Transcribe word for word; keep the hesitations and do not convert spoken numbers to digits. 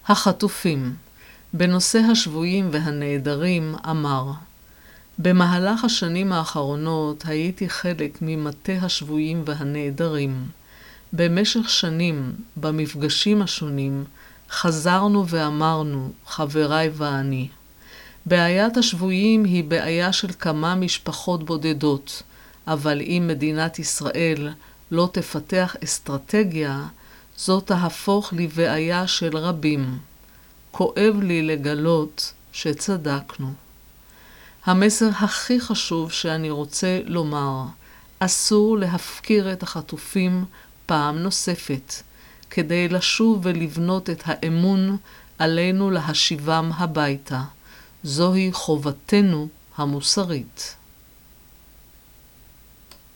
החטופים. בנושא השבויים והנעדרים אמר, במהלך השנים האחרונות הייתי חלק ממטה השבויים והנעדרים. במשך שנים, במפגשים השונים, חזרנו ואמרנו, חבריי ואני. בעיית השבויים היא בעיה של כמה משפחות בודדות, אבל אם מדינת ישראל לא תפתח אסטרטגיה, זאת תהפוך לבעיה של רבים. כואב לי לגלות שצדקנו. המסר הכי חשוב שאני רוצה לומר, אסור להפקיר את החטופים פעם נוספת. כדי לשוב ולבנות את האמון, עלינו להשיבם הביתה. זוהי חובתנו המוסרית.